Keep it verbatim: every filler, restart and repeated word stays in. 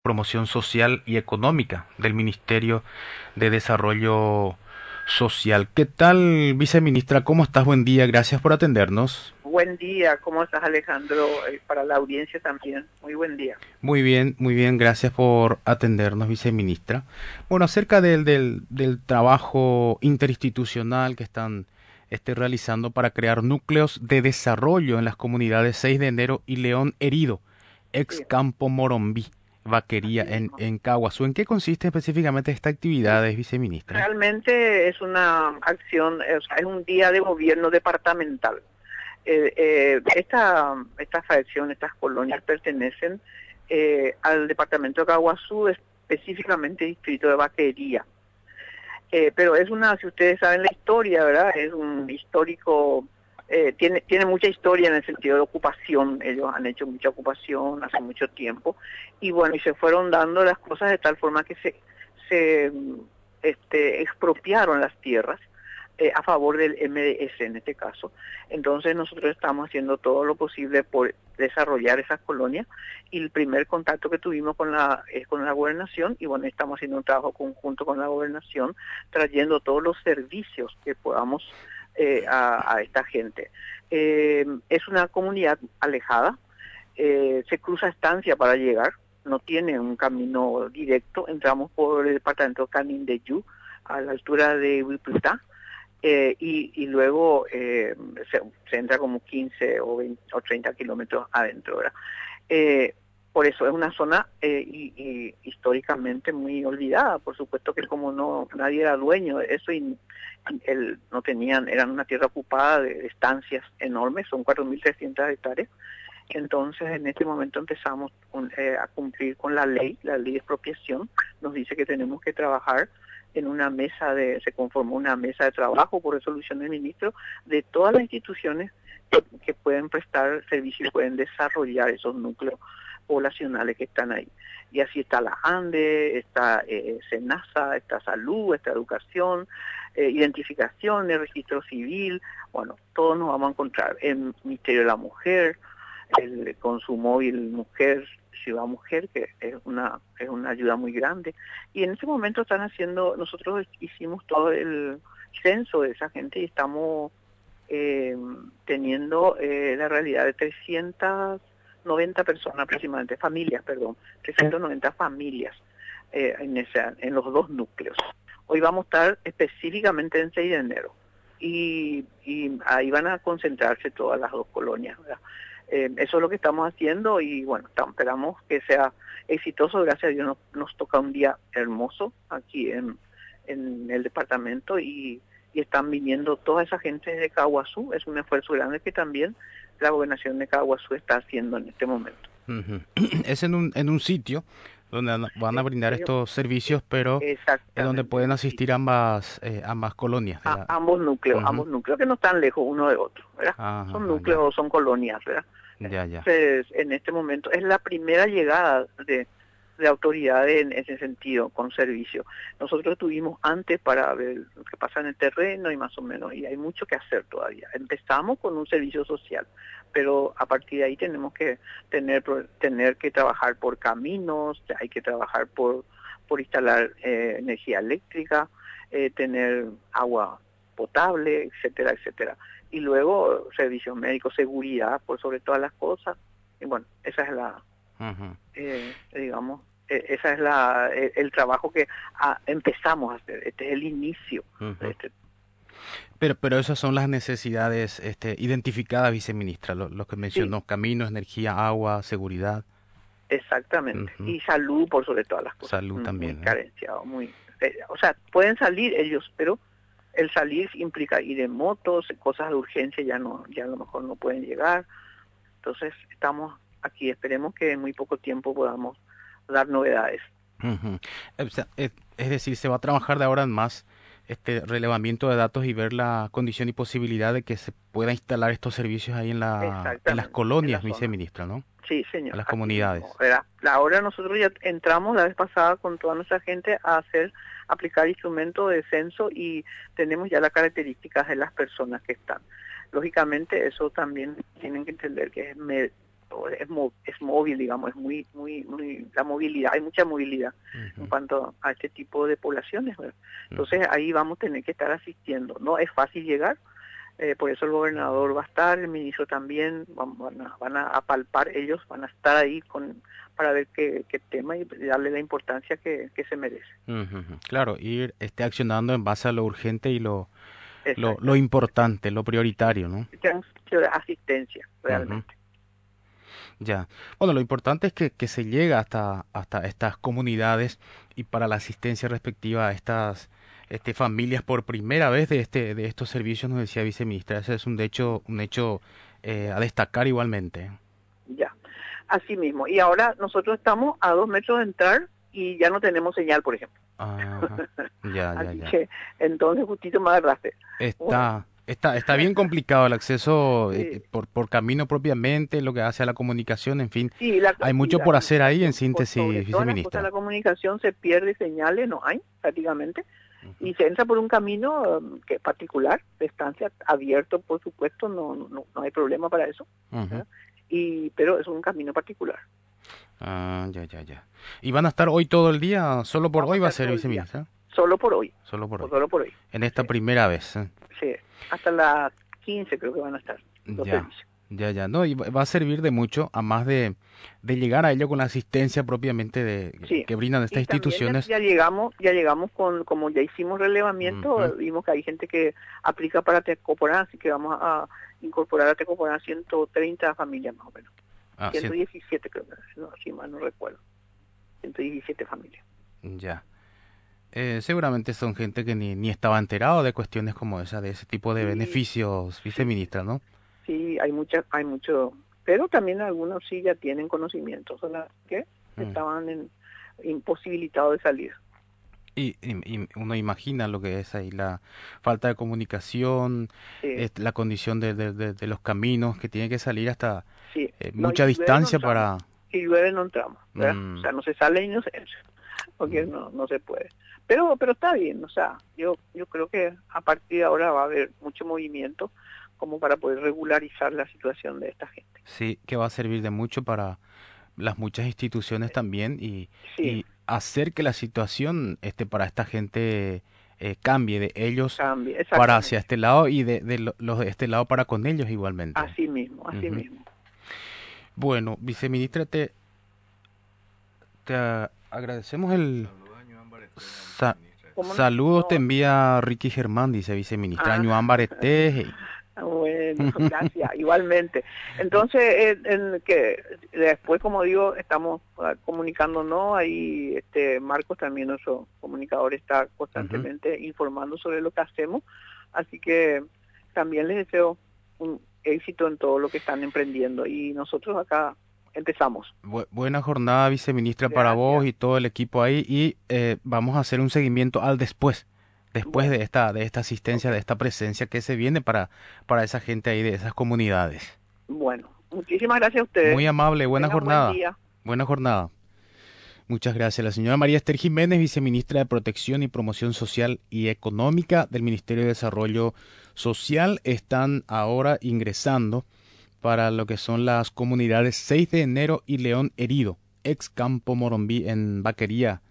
Promoción Social y Económica del Ministerio de Desarrollo Social. ¿Qué tal, viceministra? ¿Cómo estás? Buen día, gracias por atendernos. Buen día, ¿cómo estás, Alejandro? Eh, para la audiencia también, muy buen día. Muy bien, muy bien, gracias por atendernos, viceministra. Bueno, acerca del, del, del trabajo interinstitucional que están este, realizando para crear núcleos de desarrollo en las comunidades seis de enero y León Herido, ex Sí, Campo Morombí, Vaquería, así en, mismo. en Caguazú. ¿En qué consiste específicamente esta actividad, viceministra? Realmente es una acción, eh, o sea, es un día de gobierno departamental. Eh, eh, esta, esta fracción, estas colonias pertenecen eh, al departamento de Caguazú, específicamente distrito de Vaquería. Eh, pero es una, si ustedes saben la historia, ¿verdad? Es un histórico, eh, tiene, tiene mucha historia en el sentido de ocupación, ellos han hecho mucha ocupación hace mucho tiempo, y bueno, y se fueron dando las cosas de tal forma que se, se este, expropiaron las tierras eh, a favor del M D S en este caso. Entonces nosotros estamos haciendo todo lo posible por desarrollar esas colonias y el primer contacto que tuvimos con la es con la gobernación y bueno, estamos haciendo un trabajo conjunto con la gobernación trayendo todos los servicios que podamos eh, a, a esta gente. Eh, es una comunidad alejada, eh, se cruza estancia para llegar, no tiene un camino directo, entramos por el departamento Canindeyú a la altura de Huiplutá, eh, y, y luego eh, se, se entra como quince o, veinte, o treinta kilómetros adentro, ¿verdad? Eh, por eso es una zona eh, y, y históricamente muy olvidada, por supuesto que como no nadie era dueño de eso y él, no tenían, eran una tierra ocupada de, de estancias enormes, son cuatro mil trescientas hectáreas. Entonces en este momento empezamos con, eh, a cumplir con la ley, la ley de expropiación nos dice que tenemos que trabajar en una mesa de, se conformó una mesa de trabajo por resolución del ministro de todas las instituciones que, que pueden prestar servicio y pueden desarrollar esos núcleos poblacionales que están ahí. Y así está la ANDE, está eh, SENASA, está Salud, está Educación, eh, Identificación, el Registro Civil, bueno, todos nos vamos a encontrar. El Ministerio de la Mujer, el Consumóvil Mujer, Ciudad Mujer, que es una es una ayuda muy grande. Y en ese momento están haciendo, nosotros hicimos todo el censo de esa gente y estamos eh, teniendo eh, la realidad de trescientas noventa personas aproximadamente, familias, perdón, trescientas noventa familias eh, en, esa, en los dos núcleos. Hoy vamos a estar específicamente en seis de enero y, y ahí van a concentrarse todas las dos colonias, ¿verdad? Eh, eso es lo que estamos haciendo y bueno, esperamos que sea exitoso. Gracias a Dios nos, nos toca un día hermoso aquí en, en el departamento y, y están viniendo toda esa gente de Caguazú. Es un esfuerzo grande que también la gobernación de Caguazú está haciendo en este momento. Ujú. Es en un, en un sitio donde van a van a Eh, brindar eh, estos eh, servicios, pero es donde exactamente, en pueden un asistir sitio. ambas, eh, ambas colonias de A, la... ambos núcleos, Ujú. ambos núcleos que no están lejos uno de otro, ¿verdad? Ajá, Son ajá, ya, núcleos, son colonias, ¿verdad? ya, ya. Entonces, en este momento es la primera llegada de, de autoridades en ese sentido, con servicio. Nosotros tuvimos antes para ver lo que pasa en el terreno y más o menos, y hay mucho que hacer todavía. Empezamos con un servicio social, pero a partir de ahí tenemos que tener, tener que trabajar por caminos, hay que trabajar por, por instalar eh, energía eléctrica, eh, tener agua potable, etcétera, etcétera. Y luego servicios médicos, seguridad, por sobre todas las cosas. Y bueno, esa es la, Ujú. eh, digamos, eh, esa es la, el, el trabajo que ah, empezamos a hacer. Este es el inicio de Ujú. este. Pero, pero esas son las necesidades este, identificadas, viceministra, lo, lo que Sí, mencionó, caminos, energía, agua, seguridad, exactamente. ujú. Y salud por sobre todas las cosas. Salud Muy también, ¿eh? carenciado, muy, eh, o sea, pueden salir ellos, pero el salir implica ir en motos, cosas de urgencia ya no, ya a lo mejor no pueden llegar. Entonces estamos aquí, esperemos que en muy poco tiempo podamos dar novedades. Ujú. O sea, es, es decir, se va a trabajar de ahora en más este relevamiento de datos y ver la condición y posibilidad de que se pueda instalar estos servicios ahí en la, en las Exactamente, en la colonias, zona. viceministra, ¿no? Sí, En señor, las así mismo. comunidades. ¿Verdad? Ahora nosotros ya entramos la vez pasada con toda nuestra gente a hacer, aplicar instrumentos de censo y tenemos ya las características de las personas que están. Lógicamente eso también tienen que entender que es es, mo, es móvil, digamos, es muy, muy, muy, la movilidad, hay mucha movilidad uh-huh. en cuanto a este tipo de poblaciones, ¿verdad? Entonces uh-huh. ahí vamos a tener que estar asistiendo. No es fácil llegar, eh, por eso el gobernador va a estar, el ministro también, van, van, a, van a palpar ellos, van a estar ahí con para ver qué, qué tema y darle la importancia que, que se merece. Uh-huh. Claro, ir este, accionando en base a lo urgente y lo, lo, lo importante, lo prioritario, ¿no? Asistencia, realmente. Uh-huh. Ya. Bueno, lo importante es que, que se llega hasta, hasta estas comunidades y para la asistencia respectiva a estas este, familias por primera vez de este de estos servicios, nos decía viceministra. Ese es un hecho, un hecho eh, a destacar igualmente. Ya. Así mismo. Y ahora nosotros estamos a dos metros de entrar y ya no tenemos señal, por ejemplo. Ajá. Ya, Así ya, ya. que, entonces, justito más adelante. Está, bueno. está, está bien complicado el acceso Sí. eh, por, por camino propiamente, lo que hace a la comunicación, en fin. Sí, la, hay mucho sí, por la, hacer ahí, en síntesis, viceministra. La comunicación se pierde, señales no hay, prácticamente. Uh-huh. Y se entra por un camino um, que es particular, de estancia abierto, por supuesto, no, no, no hay problema para eso. Uh-huh. Y pero es un camino particular. Ah, ya, ya, ya. ¿Y van a estar hoy todo el día? ¿Solo por Vamos hoy va a ser, viceministra? Solo por hoy. Solo por hoy. Solo por hoy. En esta sí. primera vez. ¿eh? Sí, hasta las quince creo que van a estar. Los ya, servicios. ya, ya. No, y va a servir de mucho, a más de, de llegar a ello con la asistencia propiamente de sí. que brindan estas y instituciones. Ya, ya llegamos, ya llegamos con, como ya hicimos relevamiento, uh-huh. vimos que hay gente que aplica para Tecoporán, así que vamos a incorporar a Tecoporán ciento treinta familias más o menos. Ah, ciento diecisiete creo que no, si mal no recuerdo. ciento diecisiete familias. Ya. Eh, seguramente son gente que ni, ni estaba enterado de cuestiones como esa, de ese tipo de sí. beneficios, viceministra, ¿no? Sí, hay mucha, hay mucho, pero también algunos sí ya tienen conocimiento, son las que mm. estaban en, imposibilitados de salir. Y, y, y uno imagina lo que es ahí la falta de comunicación, sí. eh, la condición de, de, de, de los caminos, que tiene que salir hasta sí. eh, mucha no, distancia no para... Si llueve no entramos, ¿verdad? Mm. O sea, no se sale y no se entra, porque mm. no, no se puede. Pero pero está bien, o sea, yo yo creo que a partir de ahora va a haber mucho movimiento como para poder regularizar la situación de esta gente. Sí, que va a servir de mucho para las muchas instituciones también y, sí. y hacer que la situación este para esta gente eh, cambie de ellos cambie, para hacia este lado y de, de los de este lado para con ellos igualmente. Así mismo, así uh-huh. mismo. Bueno, viceministra, te, te agradecemos el... Sa saludos no. te envía Ricky Germán, dice viceministra. Año ámbar estés. Bueno, gracias, igualmente. Entonces, en, en que después, como digo, estamos comunicándonos, ahí este Marcos también, nuestro comunicador, está constantemente uh-huh. informando sobre lo que hacemos, así que también les deseo un éxito en todo lo que están emprendiendo y nosotros acá empezamos. Bu buena jornada, viceministra, Gracias. Para vos y todo el equipo ahí y eh, vamos a hacer un seguimiento al después, después bueno. de esta de esta asistencia, okay. de esta presencia que se viene para, para esa gente ahí de esas comunidades. Bueno, muchísimas gracias a ustedes. Muy amable, buena Tengan jornada. Buen día. Buena jornada. Muchas gracias. La señora María Esther Jiménez, viceministra de Protección y Promoción Social y Económica del Ministerio de Desarrollo Social, están ahora ingresando para lo que son las comunidades seis de enero y León Herido, ex Campo Morombí en Vaquería,